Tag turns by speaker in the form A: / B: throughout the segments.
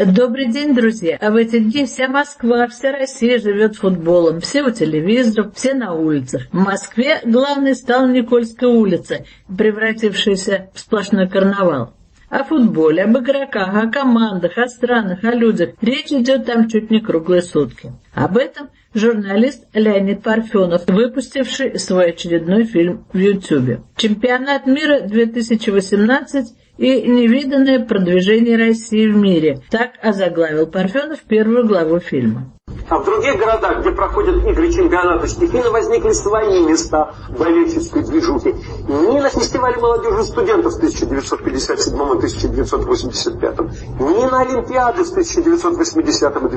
A: Добрый день, друзья! А в эти дни вся Москва, вся Россия живет футболом. Все у телевизоров, все на улицах. В Москве главной стала Никольская улица, превратившаяся в сплошной карнавал. О футболе, об игроках, о командах, о странах, о людях. Речь идет там чуть не круглые сутки. Об этом журналист Леонид Парфенов, выпустивший свой очередной фильм в YouTube. «Чемпионат мира 2018» и невиданное продвижение России в мире. Так озаглавил Парфенов первую главу фильма.
B: А в других городах, где проходят игры чемпионата, стихийно возникли свои места болельческой движухи. Ни на фестивале молодежи студентов в 1957 и 1985, ни на Олимпиады в 1980 и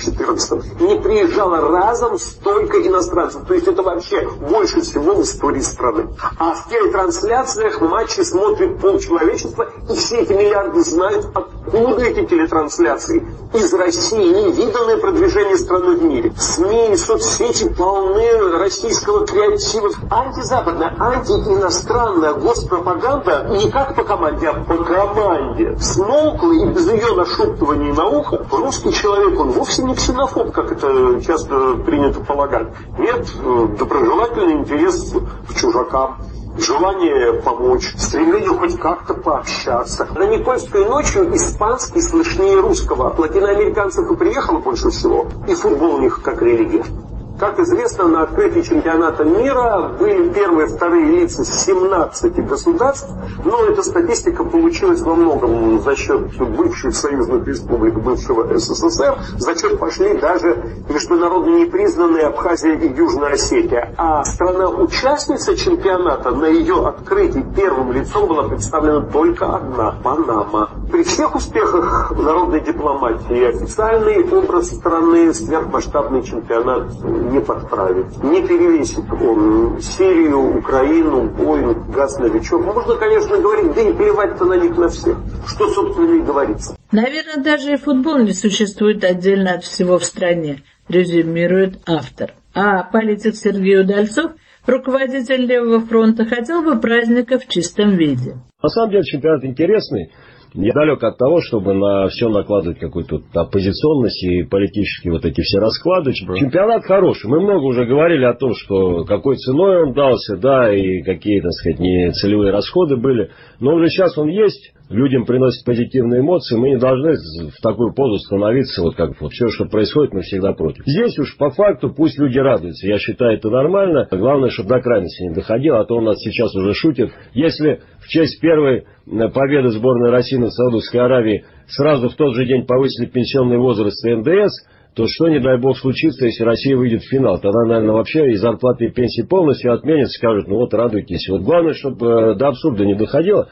B: 2014 не приезжало разом столько иностранцев. То есть это вообще больше всего в истории страны. А в телетрансляциях матчи смотрит полчеловечества, и все эти миллиарды знают, откуда эти телетрансляции. Из России невиданное продвижение страны в мире. СМИ и соцсети полны российского креатива. Антизападная, антииностранная госпропаганда не как по команде, а по команде смолкла, и без ее нашептывания на ухо русский человек, он вовсе не ксенофоб, как это часто принято полагать. Нет, доброжелательный интерес к чужакам, желание помочь, стремление хоть как-то пообщаться. На Никольской ночью испанский слышнее русского. Латиноамериканцев и приехало больше всего, и футбол у них как религия. Как известно, на открытии чемпионата мира были первые, вторые лица 17 государств, но эта статистика получилась во многом за счет бывших союзных республик бывшего СССР, за счет пошли даже международно непризнанные Абхазия и Южная Осетия. А страна-участница чемпионата, на ее открытии первым лицом была представлена только одна – Панама. При всех успехах народной дипломатии официальный образ страны сверхмасштабный чемпионат не подправит, не перевесит он Сирию, Украину, войну, газ, новичок. Можно, конечно, говорить, да и плевать-то на них на всех. Что, собственно, и говорится.
A: Наверное, даже и футбол не существует отдельно от всего в стране, резюмирует автор. А политик Сергей Удальцов, руководитель Левого фронта, хотел бы праздника в чистом виде.
C: На самом деле чемпионат интересный. Я далек от того, чтобы на все накладывать какую-то оппозиционность и политические вот эти все расклады. Чемпионат хороший. Мы много уже говорили о том, что какой ценой он дался, да, и какие, так сказать, не целевые расходы были. Но уже сейчас он есть. Людям приносит позитивные эмоции, мы не должны в такую позу становиться, вот как вот все, что происходит, мы всегда против. Здесь уж по факту пусть люди радуются, я считаю, это нормально. Главное, чтобы до крайности не доходило, а то у нас сейчас уже шутят. Если в честь первой победы сборной России над Саудовской Аравией сразу в тот же день повысили пенсионный возраст и НДС, то что, не дай бог, случится, если Россия выйдет в финал? Тогда, наверное, вообще и зарплаты, и пенсии полностью отменят, скажут, ну вот радуйтесь. Вот главное, чтобы до абсурда не доходило.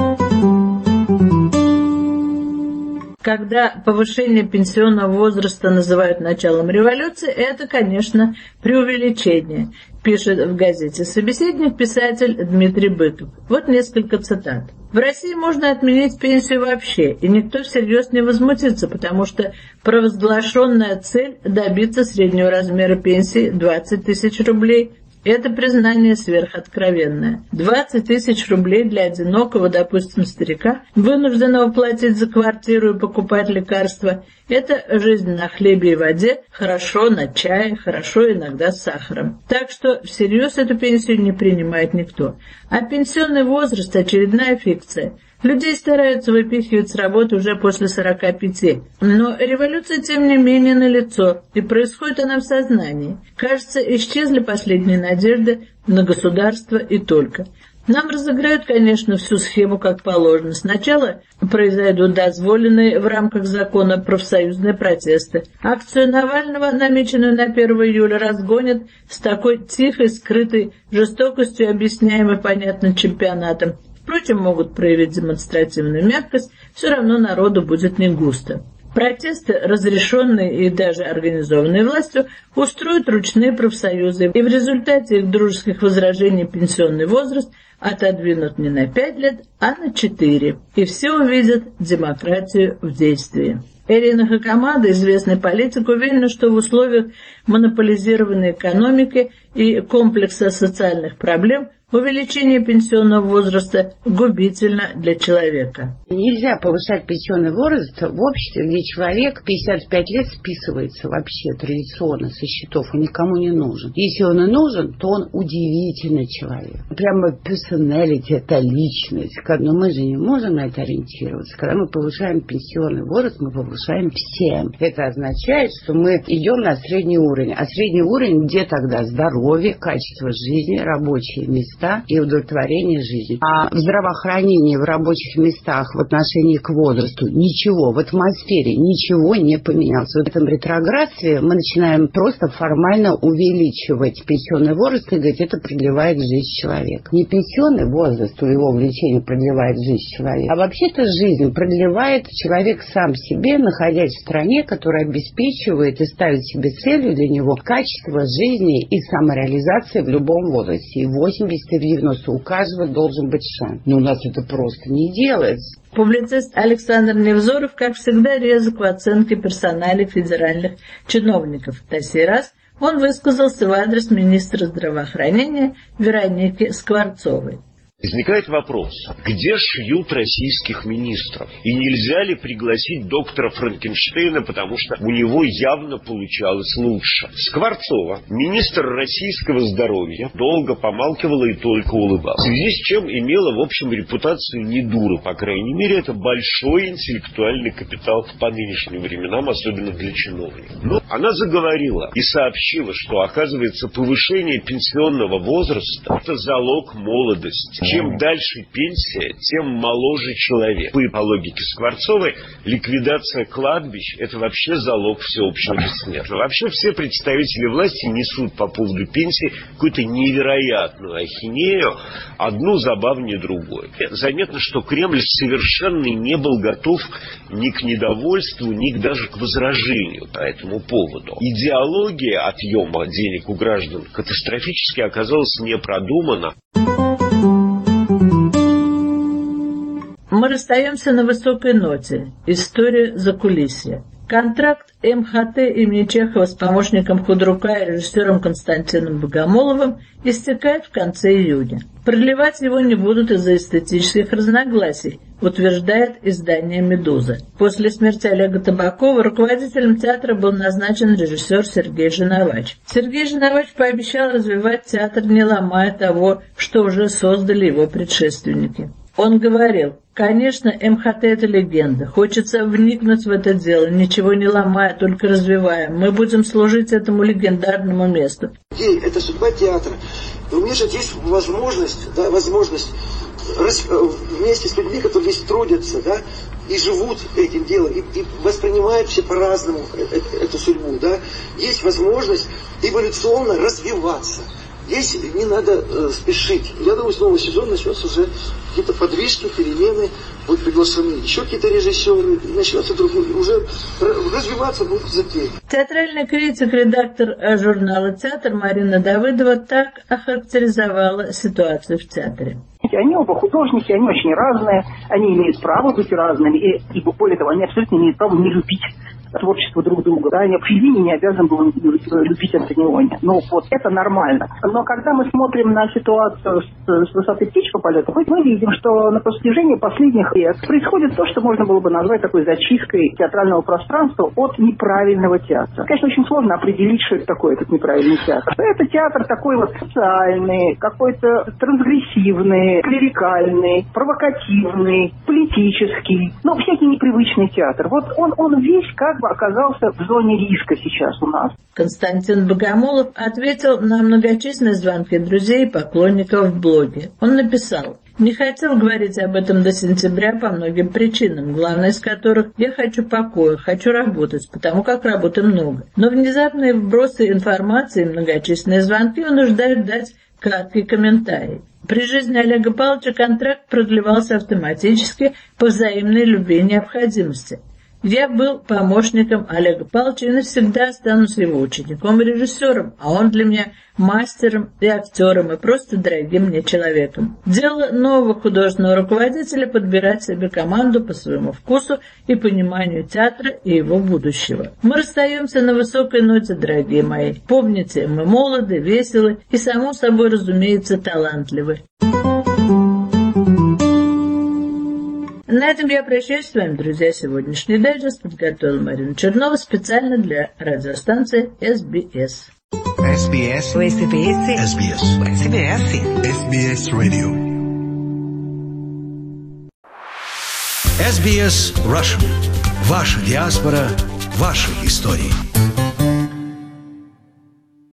A: Когда повышение пенсионного возраста называют началом революции, это, конечно, преувеличение, пишет в газете «Собеседник» писатель Дмитрий Быков. Вот несколько цитат. В России можно отменить пенсию вообще, и никто всерьез не возмутится, потому что провозглашенная цель добиться среднего размера пенсии 20 тысяч рублей – это признание сверхоткровенное. 20 тысяч рублей для одинокого, допустим, старика, вынужденного платить за квартиру и покупать лекарства, это жизнь на хлебе и воде, хорошо на чае, хорошо иногда с сахаром. Так что всерьез эту пенсию не принимает никто. А пенсионный возраст – очередная фикция. Людей стараются выпихивать с работы уже после 45. Но революция, тем не менее, налицо, и происходит она в сознании. Кажется, исчезли последние надежды на государство и только. Нам разыграют, конечно, всю схему как положено. Сначала произойдут дозволенные в рамках закона профсоюзные протесты. Акцию Навального, намеченную на 1 июля, разгонят с такой тихой, скрытой жестокостью, объясняемой, понятно, чемпионатом. Впрочем, могут проявить демонстративную мягкость, все равно народу будет не густо. Протесты, разрешенные и даже организованные властью, устроят ручные профсоюзы, и в результате их дружеских возражений пенсионный возраст отодвинут не на 5 лет, а на 4. И все увидят демократию в действии. Ирина Хакамада, известный политик, уверена, что в условиях монополизированной экономики и комплекса социальных проблем Увеличение пенсионного возраста губительно для человека.
D: Нельзя повышать пенсионный возраст в обществе, где человек 55 лет списывается вообще традиционно со счетов и никому не нужен. Если он и нужен, то он удивительный человек. Прямо персоналити, это личность. Но мы же не можем на это ориентироваться. Когда мы повышаем пенсионный возраст, мы повышаем всем. Это означает, что мы идем на средний уровень. А средний уровень где тогда? Здоровье, качество жизни, рабочие места и удовлетворение жизни. А в здравоохранении, в рабочих местах в отношении к возрасту ничего, в атмосфере ничего не поменялось. В этом ретроградстве мы начинаем просто формально увеличивать пенсионный возраст и говорить, это продлевает жизнь человека. Не пенсионный возраст у его увлечения продлевает жизнь человека, а вообще-то жизнь продлевает человек сам себе, находясь в стране, которая обеспечивает и ставит себе целью для него качество жизни и самореализации в любом возрасте. И 80 и в 90 у каждого должен быть шанс. Но у нас это просто не делается.
A: Публицист Александр Невзоров, как всегда, резок в оценке персоналей федеральных чиновников. На сей раз он высказался в адрес министра здравоохранения Вероники Скворцовой.
E: Возникает вопрос, где шьют российских министров? И нельзя ли пригласить доктора Франкенштейна, потому что у него явно получалось лучше? Скворцова, министр российского здоровья, долго помалкивала и только улыбалась. В связи с чем имела, в общем, репутацию не дуры, по крайней мере, это большой интеллектуальный капитал по нынешним временам, особенно для чиновников. Но она заговорила и сообщила, что, оказывается, повышение пенсионного возраста – это залог молодости. Чем дальше пенсия, тем моложе человек. По логике Скворцовой, ликвидация кладбищ – это вообще залог всеобщего бессмертия. Вообще все представители власти несут по поводу пенсии какую-то невероятную ахинею, одну забавнее другой. Заметно, что Кремль совершенно не был готов ни к недовольству, ни даже к возражению по этому поводу. Идеология отъема денег у граждан катастрофически оказалась не продумана.
A: Мы расстаемся на высокой ноте. История закулисья. Контракт МХТ имени Чехова с помощником худрука и режиссером Константином Богомоловым истекает в конце июня. Продлевать его не будут из-за эстетических разногласий, утверждает издание «Медуза». После смерти Олега Табакова руководителем театра был назначен режиссер Сергей Жиновач. Сергей Жиновач пообещал развивать театр, не ломая того, что уже создали его предшественники. Он говорил: конечно, МХТ – это легенда. Хочется вникнуть в это дело, ничего не ломая, только развивая. Мы будем служить этому легендарному месту.
F: Это судьба театра. И у меня же есть возможность вместе с людьми, которые здесь трудятся, да, и живут этим делом, и воспринимают все по-разному эту судьбу, да. Есть возможность эволюционно развиваться. Здесь не надо спешить. Я думаю, с нового сезона начнется уже какие-то подвижки, перемены, будут приглашены еще какие-то режиссеры, начнется уже развиваться будут языки.
A: Театральный критик, редактор журнала «Театр» Марина Давыдова так охарактеризовала ситуацию в театре.
G: Они оба художники, они очень разные, они имеют право быть разными, и более того, они абсолютно имеют право не любить творчество друг друга. Да? Феллини не обязан был любить Антониони. Ну, вот это нормально. Но когда мы смотрим на ситуацию с высоты птичьего полета, мы видим, что на протяжении последних лет происходит то, что можно было бы назвать такой зачисткой театрального пространства от неправильного театра. Конечно, очень сложно определить, что это такое, этот неправильный театр. Это театр такой вот социальный, какой-то трансгрессивный, клерикальный, провокативный, политический, ну, всякий непривычный театр. Вот он весь как бы оказался в зоне риска сейчас у нас.
A: Константин Богомолов ответил на многочисленные звонки друзей и поклонников в блоге. Он написал: «Не хотел говорить об этом до сентября по многим причинам, главной из которых я хочу покоя, хочу работать, потому как работы много. Но внезапные вбросы информации и многочисленные звонки вынуждают дать краткий комментарий. При жизни Олега Павловича контракт продлевался автоматически по взаимной любви и необходимости. Я был помощником Олега Павловича и навсегда останусь его учеником и режиссером, а он для меня мастером и актером, и просто дорогим мне человеком. Дело нового художественного руководителя — подбирать себе команду по своему вкусу и пониманию театра и его будущего. Мы расстаемся на высокой ноте, дорогие мои. Помните, мы молоды, веселы и, само собой разумеется, талантливы. На этом я прощаюсь с вами, друзья. Сегодняшний дайджест подготовила Марина Чернова специально для радиостанции СБС.
H: SBS. SBS. SBS. SBS. SBS Radio. SBS Russian. Ваша диаспора, ваши истории.